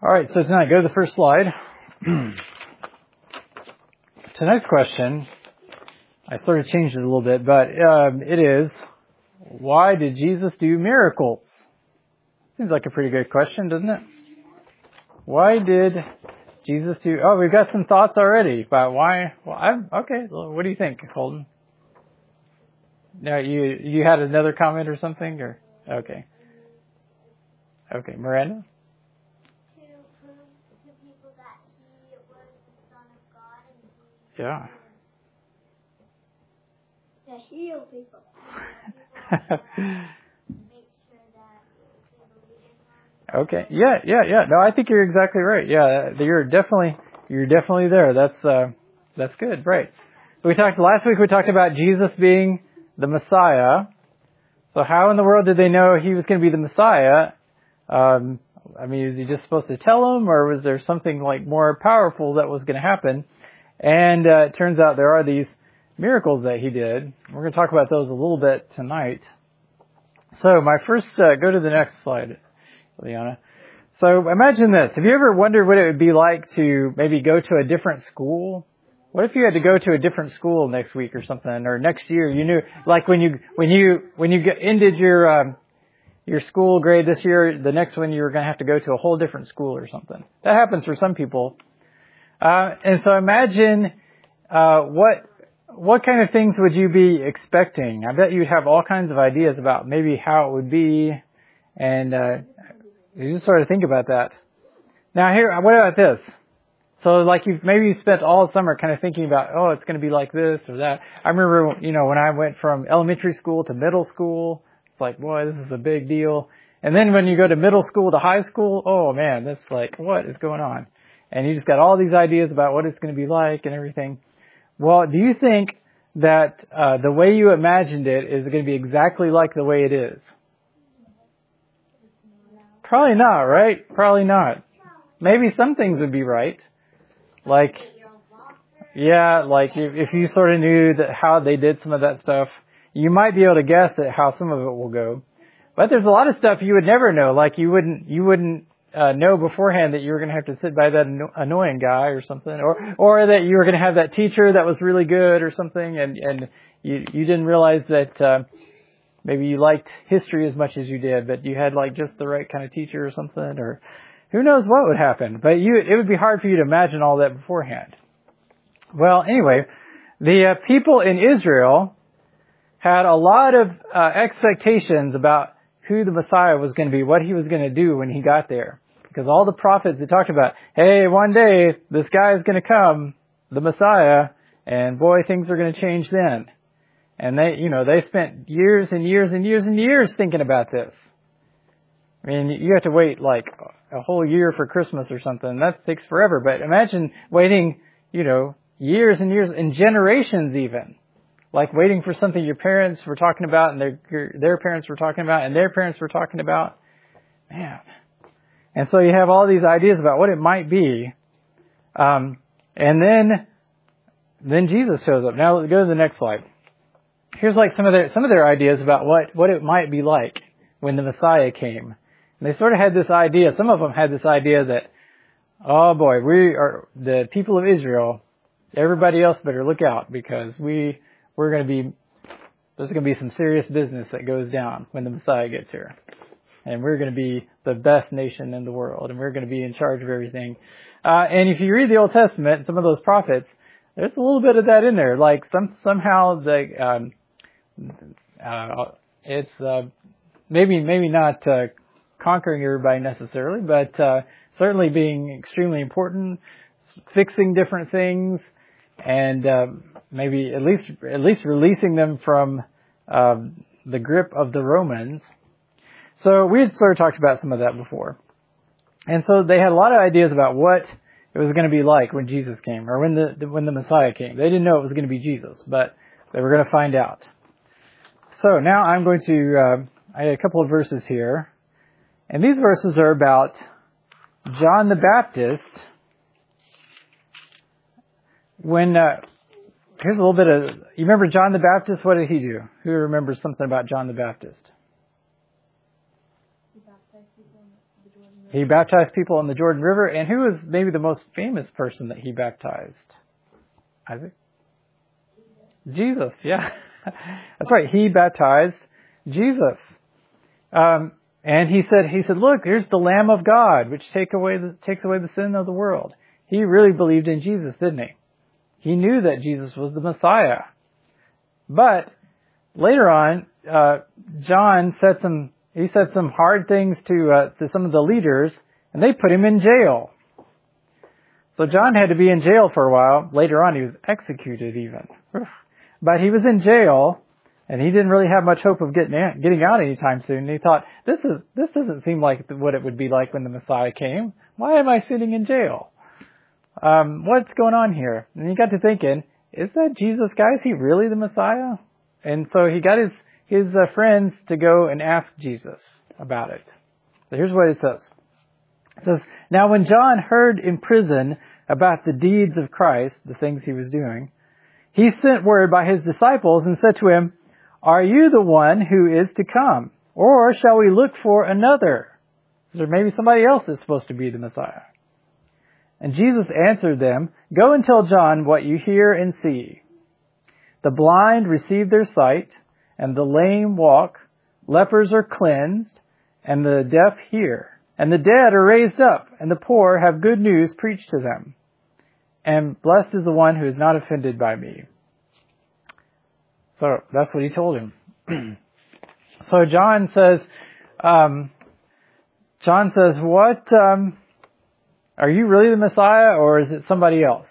All right, so tonight, go to the first slide. Tonight's question, I sort of changed it a little bit, but it is, why did Jesus do miracles? Seems like a pretty good question, doesn't it? Why did Jesus do... Oh, we've got some thoughts already about why... Well, okay, what do you think, Colton? No, you had another comment or something? Or okay. Okay, Miranda? To prove to people that he was the Son of God and Yeah. to heal people. Make sure that they believe in him. Okay. Yeah. No, I think you're exactly right. Yeah, you're definitely there. That's good. Right. Last week we talked about Jesus being the Messiah. So how in the world did they know he was going to be the Messiah? I mean, is he just supposed to tell them, or was there something like more powerful that was going to happen? And it turns out there are these miracles that he did. We're going to talk about those a little bit tonight. So my first, go to the next slide, Liana. So imagine this. Have you ever wondered what it would be like to maybe go to a different school? What if you had to go to a different school next week or something, or next year? You knew, like when you ended your school grade this year, the next one you were going to have to go to a whole different school or something. That happens for some people. And so imagine what kind of things would you be expecting? I bet you'd have all kinds of ideas about maybe how it would be, and you just sort of think about that. Now here, what about this? So like you spent all summer kind of thinking about, oh, it's going to be like this or that. I remember, when I went from elementary school to middle school, it's like, boy, this is a big deal. And then when you go to middle school to high school, oh man, that's like, what is going on? And you just got all these ideas about what it's going to be like and everything. Well, do you think that the way you imagined it is going to be exactly like the way it is? Probably not, right? Probably not. Maybe some things would be right. Like if you sort of knew that how they did some of that stuff, you might be able to guess at how some of it will go. But there's a lot of stuff you would never know. Like you wouldn't know beforehand that you were going to have to sit by that annoying guy or something, or that you were going to have that teacher that was really good or something, and you didn't realize that maybe you liked history as much as you did, but you had like just the right kind of teacher or something, or who knows what would happen. But it would be hard for you to imagine all that beforehand. Well, anyway, the people in Israel had a lot of expectations about who the Messiah was going to be, what he was going to do when he got there. Because all the prophets, they talked about, hey, one day this guy is going to come, the Messiah, and boy, things are going to change then. And they spent years and years and years and years thinking about this. I mean, you have to wait like a whole year for Christmas or something. That takes forever. But imagine waiting, years and years and generations even. Like waiting for something your parents were talking about and their parents were talking about and their parents were talking about. Man. And so you have all these ideas about what it might be. And then Jesus shows up. Now go to the next slide. Here's like some of their ideas about what it might be like when the Messiah came. And they sort of had this idea, some of them had this idea that, oh boy, we are the people of Israel. Everybody else better look out because there's going to be some serious business that goes down when the Messiah gets here. And we're going to be the best nation in the world, and we're going to be in charge of everything. And if you read the Old Testament, some of those prophets, there's a little bit of that in there. Like somehow it's maybe not conquering everybody necessarily, but certainly being extremely important, fixing different things, and maybe at least releasing them from the grip of the Romans. So we had sort of talked about some of that before. And so they had a lot of ideas about what it was going to be like when Jesus came, or when the Messiah came. They didn't know it was going to be Jesus, but they were going to find out. So now I'm going to, I had a couple of verses here. And these verses are about John the Baptist. Here's a little bit of, you remember John the Baptist? What did he do? Who remembers something about John the Baptist? He baptized people in the Jordan River. And who was maybe the most famous person that he baptized? Isaac? Jesus, yeah. That's right. He baptized Jesus. And he said, look, here's the Lamb of God, which takes away the sin of the world. He really believed in Jesus, didn't he? He knew that Jesus was the Messiah. But later on, John said some hard things to some of the leaders, and they put him in jail. So John had to be in jail for a while. Later on, he was executed even. But he was in jail, and he didn't really have much hope of getting out anytime soon. And he thought, this doesn't seem like what it would be like when the Messiah came. Why am I sitting in jail? What's going on here? And he got to thinking, is that Jesus guy? Is he really the Messiah? And so he got his friends to go and ask Jesus about it. So here's what it says. It says, now when John heard in prison about the deeds of Christ, the things he was doing, he sent word by his disciples and said to him, are you the one who is to come? Or shall we look for another? Is there maybe somebody else that's supposed to be the Messiah? And Jesus answered them, go and tell John what you hear and see. The blind receive their sight, and the lame walk, lepers are cleansed, and the deaf hear, and the dead are raised up, and the poor have good news preached to them. And blessed is the one who is not offended by me. So that's what he told him. So John says, what, are you really the Messiah, or is it somebody else?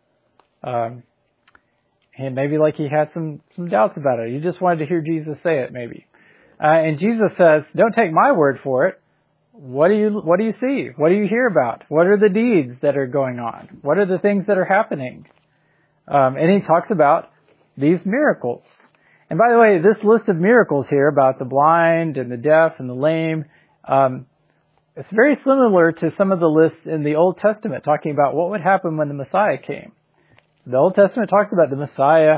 And maybe like he had some doubts about it. He just wanted to hear Jesus say it, maybe. And Jesus says, don't take my word for it. What do you see? What do you hear about? What are the deeds that are going on? What are the things that are happening? And he talks about these miracles. And by the way, this list of miracles here about the blind and the deaf and the lame, it's very similar to some of the lists in the Old Testament talking about what would happen when the Messiah came. The Old Testament talks about the Messiah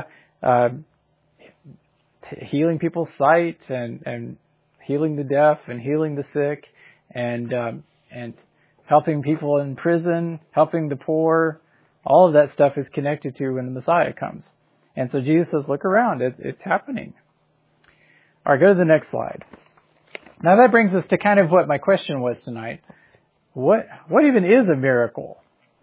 healing people's sight and healing the deaf and healing the sick and helping people in prison, helping the poor. All of that stuff is connected to when the Messiah comes. And so Jesus says, look around, it's happening. All right, go to the next slide. Now that brings us to kind of what my question was tonight. What even is a miracle?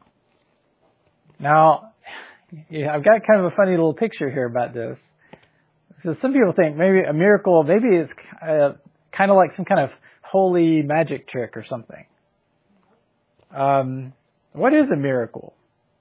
Now, I've got kind of a funny little picture here about this. So some people think maybe a miracle, maybe it's kind of like some kind of holy magic trick or something. What is a miracle?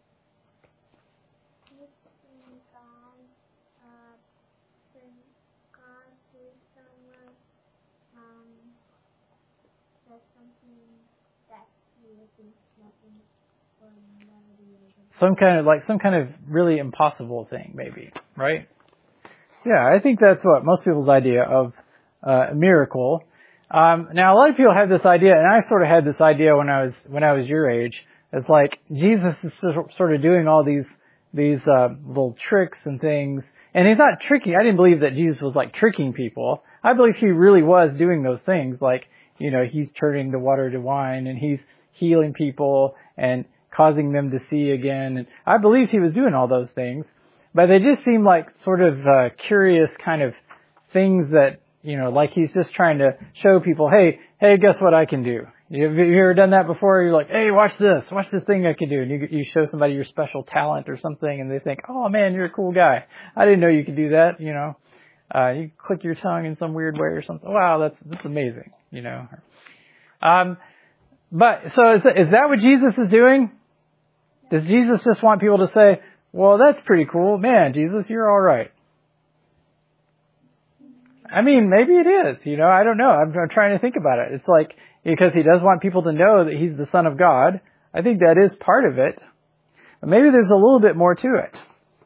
Some kind of really impossible thing, maybe, right? Yeah, I think that's what most people's idea of a miracle. Now a lot of people have this idea, and I sort of had this idea when I was your age. It's like Jesus is sort of doing all these little tricks and things, and he's not tricking. I didn't believe that Jesus was like tricking people. I believe he really was doing those things, like he's turning the water to wine, and he's healing people and causing them to see again. And I believe he was doing all those things, but they just seem like sort of curious kind of things that, like he's just trying to show people, hey, guess what I can do? Have you ever done that before? You're like, hey, watch this thing I can do. And you show somebody your special talent or something, and they think, oh man, you're a cool guy. I didn't know you could do that, you click your tongue in some weird way or something. Wow, that's amazing, But so is that what Jesus is doing? Does Jesus just want people to say, well, that's pretty cool. Man, Jesus, you're all right. I mean, maybe it is, I don't know. I'm trying to think about it. It's like, because he does want people to know that he's the Son of God. I think that is part of it. But maybe there's a little bit more to it.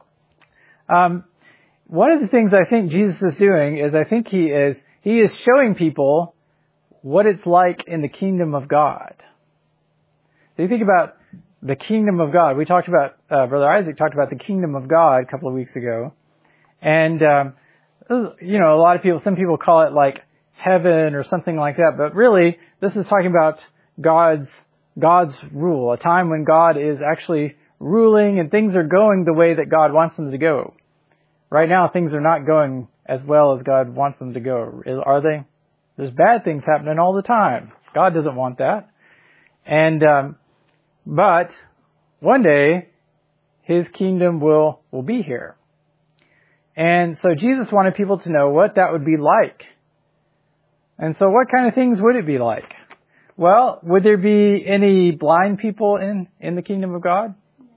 One of the things I think Jesus is doing is I think he is showing people what it's like in the kingdom of God. So you think about the kingdom of God. We talked about, Brother Isaac talked about the kingdom of God a couple of weeks ago. And, a lot of people, some people call it like heaven or something like that. But really, this is talking about God's rule, a time when God is actually ruling and things are going the way that God wants them to go. Right now, things are not going as well as God wants them to go, are they? There's bad things happening all the time. God doesn't want that. And but one day, His kingdom will be here. And so Jesus wanted people to know what that would be like. And so what kind of things would it be like? Well, would there be any blind people in the kingdom of God?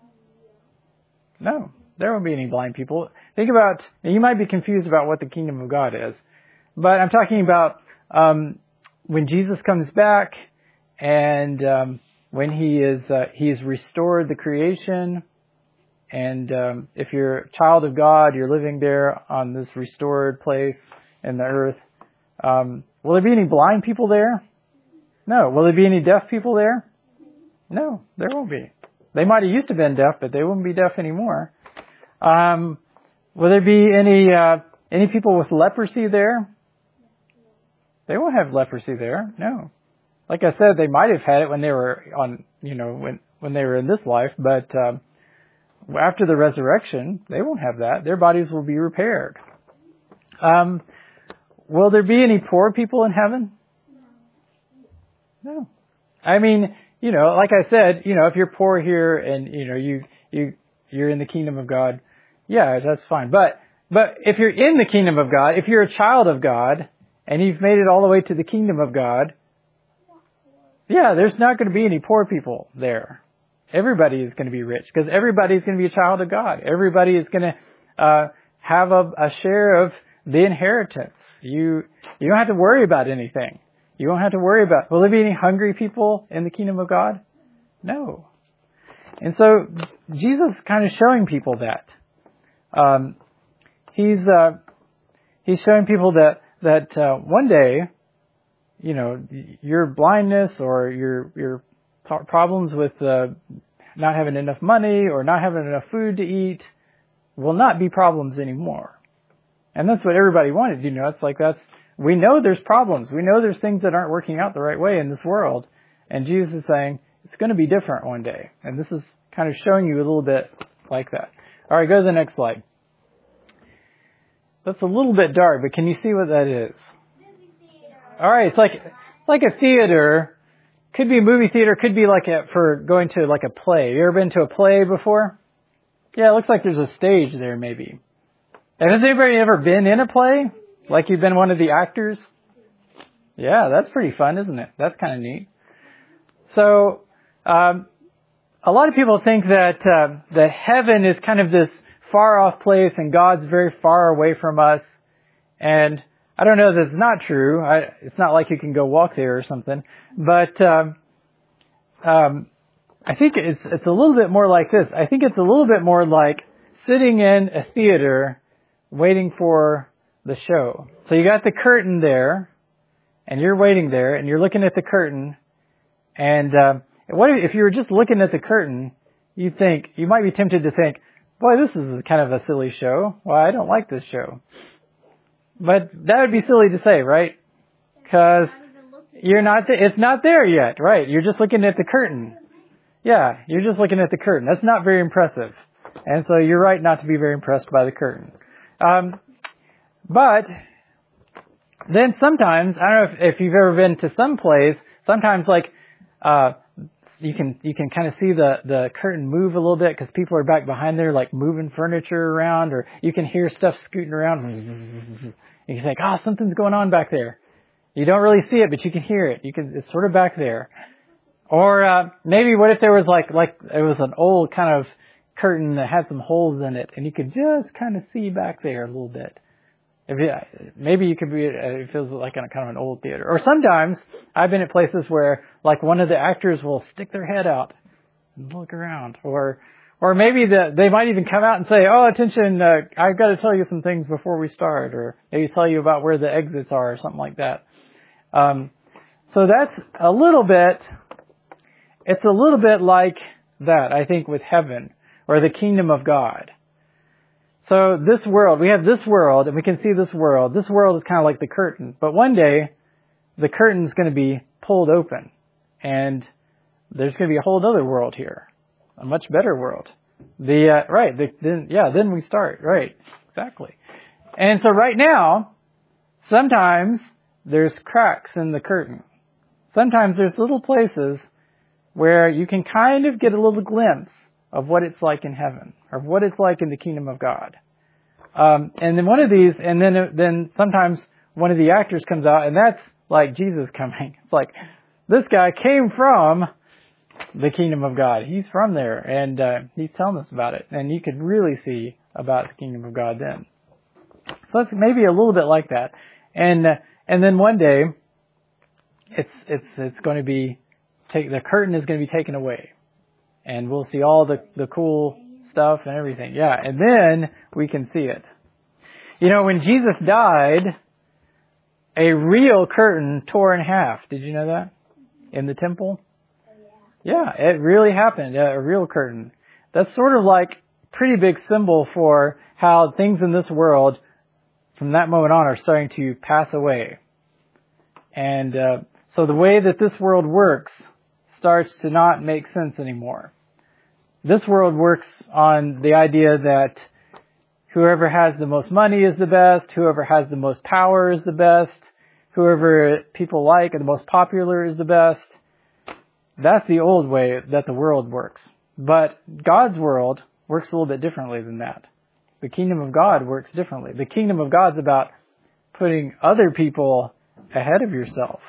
No, there won't be any blind people. Think about, you might be confused about what the kingdom of God is, but I'm talking about when Jesus comes back and when He's restored the creation, and if you're a child of God, you're living there on this restored place in the earth. Will there be any blind people there? No. Will there be any deaf people there? No, there won't be. They might have used to been deaf, but they won't be deaf anymore. Will there be any people with leprosy there? They won't have leprosy there. No. Like I said, they might have had it when they were on, when they were in this life, but after the resurrection, they won't have that. Their bodies will be repaired. Will there be any poor people in heaven? No. I mean, like I said, if you're poor here and, you're in the kingdom of God, yeah, that's fine. But if you're in the kingdom of God, if you're a child of God and you've made it all the way to the kingdom of God, yeah, there's not going to be any poor people there. Everybody is going to be rich because everybody is going to be a child of God. Everybody is going to have a share of the inheritance. You don't have to worry about anything. You don't have to worry about, will there be any hungry people in the kingdom of God? No. And so Jesus is kind of showing people that. He's showing people that one day, your blindness or your problems with not having enough money or not having enough food to eat will not be problems anymore. And that's what everybody wanted. It's like we know there's problems. We know there's things that aren't working out the right way in this world. And Jesus is saying it's going to be different one day. And this is kind of showing you a little bit like that. All right, go to the next slide. That's a little bit dark, but can you see what that is? All right, it's like a theater. Could be a movie theater. Could be for going to like a play. You ever been to a play before? Yeah, it looks like there's a stage there maybe. And has anybody ever been in a play? Like you've been one of the actors? Yeah, that's pretty fun, isn't it? That's kind of neat. So, a lot of people think that heaven is kind of this far off place and God's very far away from us. And I don't know that it's not true. It's not like you can go walk there or something. But I think it's a little bit more like this. I think it's a little bit more like sitting in a theater waiting for the show. So you got the curtain there, and you're waiting there, and you're looking at the curtain. And what if you were just looking at the curtain? You might be tempted to think, boy, this is kind of a silly show. Well, I don't like this show. But that would be silly to say, right? Because it's not there yet, right? You're just looking at the curtain. Yeah, you're just looking at the curtain. That's not very impressive. And so you're right not to be very impressed by the curtain. But then sometimes, I don't know if you've ever been to some plays, sometimes you can kind of see the curtain move a little bit because people are back behind there moving furniture around, or you can hear stuff scooting around. You can think, something's going on back there. You don't really see it, but you can hear it. It's sort of back there. Or maybe what if there was it was an old kind of curtain that had some holes in it, and you could just kind of see back there a little bit. Maybe you could be, it feels like kind of an old theater. Or sometimes I've been at places where one of the actors will stick their head out and look around. Or maybe they might even come out and say, attention, I've got to tell you some things before we start. Or maybe tell you about where the exits are or something like that. So that's it's a little bit like that, I think, with heaven or the kingdom of God. So this world, we have this world, and we can see this world. This world is kind of like the curtain. But one day, the curtain's going to be pulled open. And there's going to be a whole other world here, a much better world. Then we start, right, exactly. And so right now, sometimes there's cracks in the curtain. Sometimes there's little places where you can kind of get a little glimpse of what it's like in heaven, or what it's like in the kingdom of God. And then one of these, and then sometimes one of the actors comes out, and that's like Jesus coming. It's like, this guy came from the kingdom of God. He's from there, and he's telling us about it. And you could really see about the kingdom of God then. So it's maybe a little bit like that. And then one day, it's going to be, the curtain is going to be taken away. And we'll see all the cool stuff and everything. Yeah, and then we can see it. You know, when Jesus died, a real curtain tore in half. Did you know that? In the temple? Yeah, it really happened. A real curtain. That's sort of like a pretty big symbol for how things in this world, from that moment on, are starting to pass away. And so the way that this world works starts to not make sense anymore. This world works on the idea that whoever has the most money is the best, whoever has the most power is the best, whoever people like and the most popular is the best. That's the old way that the world works. But God's world works a little bit differently than that. The kingdom of God works differently. The kingdom of God's about putting other people ahead of yourself.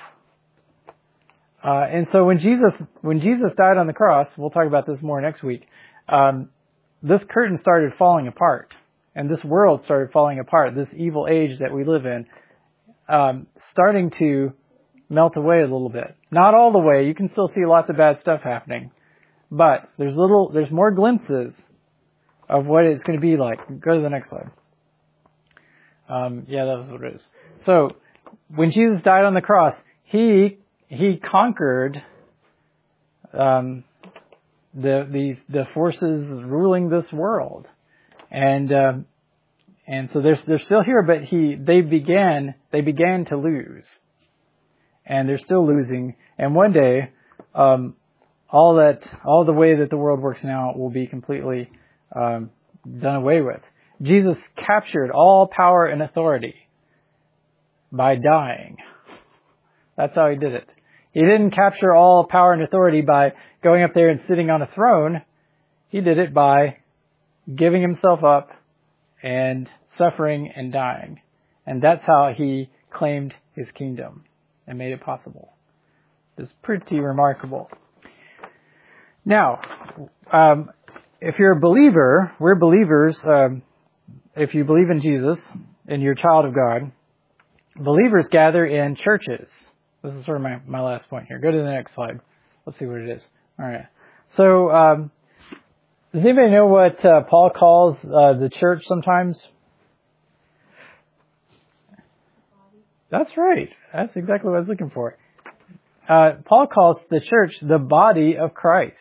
And so when Jesus died on the cross, we'll talk about this more next week, this curtain started falling apart. And this world started falling apart. This evil age that we live in, starting to melt away a little bit. Not all the way. You can still see lots of bad stuff happening. But there's more glimpses of what it's going to be like. Go to the next slide. That was what it is. So, when Jesus died on the cross, He conquered the forces ruling this world. And so they're still here, but they began to lose. And they're still losing. And one day, all the way that the world works now will be completely done away with. Jesus captured all power and authority by dying. That's how He did it. He didn't capture all power and authority by going up there and sitting on a throne. He did it by giving Himself up and suffering and dying. And that's how He claimed His kingdom and made it possible. It's pretty remarkable. Now, if you're a believer, we're believers. If you believe in Jesus and you're a child of God, believers gather in churches. This is sort of my last point here. Go to the next slide. Let's see what it is. All right. So, does anybody know what Paul calls the church sometimes? That's right. That's exactly what I was looking for. Paul calls the church the body of Christ.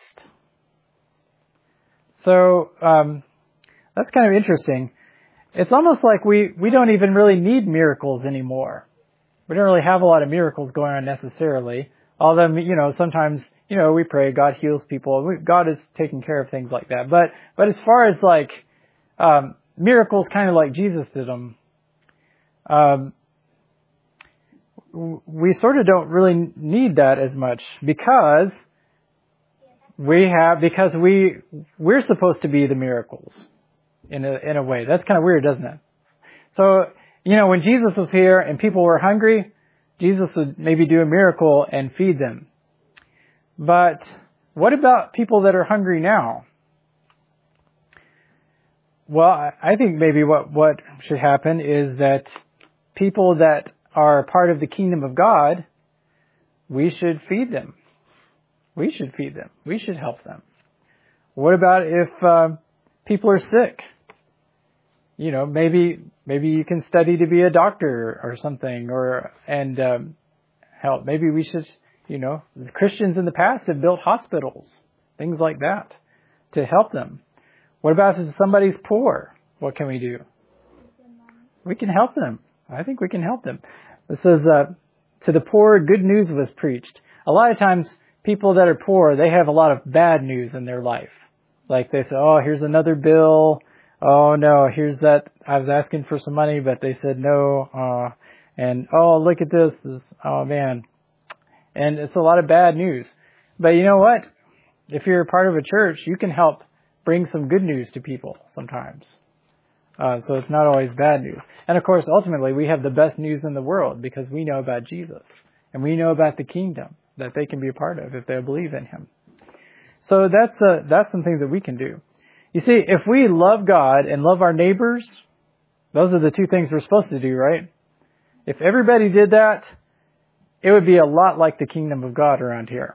So, that's kind of interesting. It's almost like we don't even really need miracles anymore. We don't really have a lot of miracles going on necessarily. Although, sometimes, we pray, God heals people. God is taking care of things like that. But as far as like, miracles kind of like Jesus did them, we sort of don't really need that as much because we're supposed to be the miracles in a way. That's kind of weird, doesn't it? So, when Jesus was here and people were hungry, Jesus would maybe do a miracle and feed them. But what about people that are hungry now? Well, I think maybe what should happen is that people that are part of the kingdom of God, we should feed them. We should feed them. We should help them. What about if people are sick? Maybe you can study to be a doctor or something, and help. Maybe we should, the Christians in the past have built hospitals, things like that, to help them. What about if somebody's poor? What can we do? We can help them. I think we can help them. It says, to the poor, good news was preached. A lot of times people that are poor, they have a lot of bad news in their life. Like they say, oh, here's another bill. Oh no, here's that. I was asking for some money, but they said no. And oh, look at this. Oh man. And it's a lot of bad news. But you know what? If you're a part of a church, you can help bring some good news to people sometimes. So it's not always bad news. And of course, ultimately, we have the best news in the world because we know about Jesus. And we know about the kingdom that they can be a part of if they believe in Him. So that's some things that we can do. You see, if we love God and love our neighbors, those are the two things we're supposed to do, right? If everybody did that, it would be a lot like the kingdom of God around here,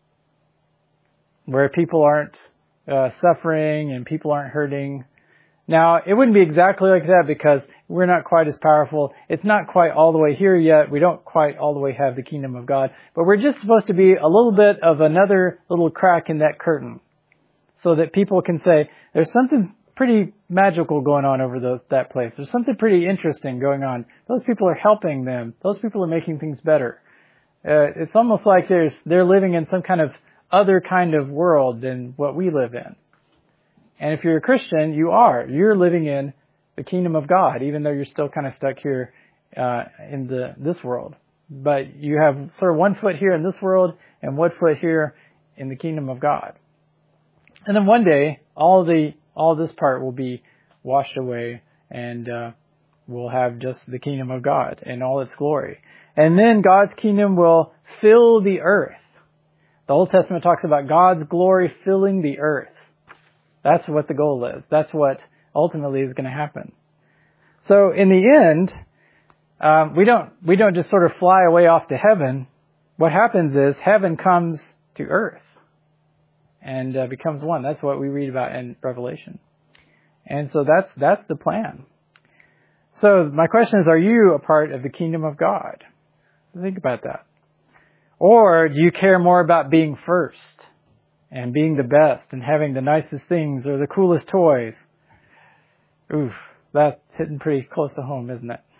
where people aren't suffering and people aren't hurting. Now, it wouldn't be exactly like that because we're not quite as powerful. It's not quite all the way here yet. We don't quite all the way have the kingdom of God. But we're just supposed to be a little bit of another little crack in that curtain so that people can say, there's something pretty magical going on over that place. There's something pretty interesting going on. Those people are helping them. Those people are making things better. It's almost like they're living in some kind of other kind of world than what we live in. And if you're a Christian, you're living in the kingdom of God, even though you're still kind of stuck here in this world. But you have sort of one foot here in this world and one foot here in the kingdom of God. And then one day, all this part will be washed away, and we'll have just the kingdom of God in all its glory. And then God's kingdom will fill the earth. The Old Testament talks about God's glory filling the earth. That's what the goal is. That's what ultimately is going to happen. So in the end, we don't just sort of fly away off to heaven. What happens is heaven comes to earth and becomes one. That's what we read about in Revelation. And so that's the plan. So my question is, are you a part of the kingdom of God? Think about that. Or do you care more about being first and being the best and having the nicest things or the coolest toys? Oof, that's hitting pretty close to home, isn't it?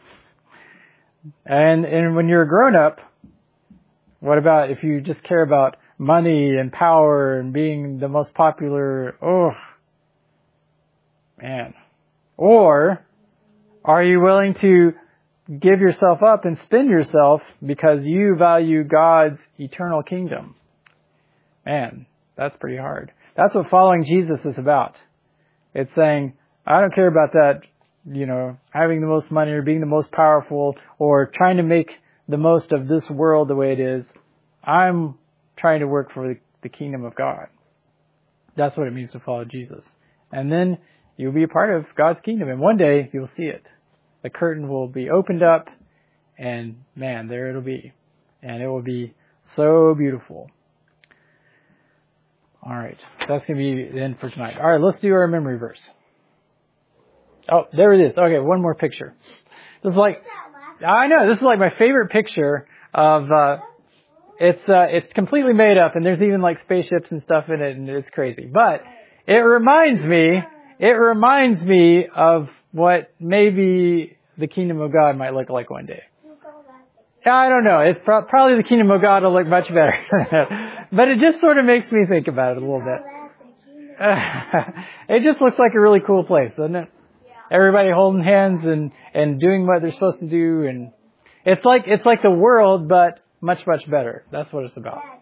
And when you're a grown-up, what about if you just care about money and power and being the most popular? Oh, man. Or are you willing to give yourself up and spend yourself because you value God's eternal kingdom? Man, that's pretty hard. That's what following Jesus is about. It's saying, I don't care about that, having the most money or being the most powerful or trying to make the most of this world the way it is. I'm trying to work for the kingdom of God. That's what it means to follow Jesus. And then you'll be a part of God's kingdom. And one day you'll see it. The curtain will be opened up and man, there it'll be. And it will be so beautiful. All right. That's going to be the end for tonight. All right. Let's do our memory verse. Oh, there it is. Okay. One more picture. This is like my favorite picture of, it's completely made up and there's even like spaceships and stuff in it and it's crazy. But it reminds me of what maybe the kingdom of God might look like one day. I don't know. It's probably the kingdom of God will look much better. But it just sort of makes me think about it a little bit. It just looks like a really cool place, doesn't it? Everybody holding hands and doing what they're supposed to do. And it's like the world, but much, much better. That's what it's about.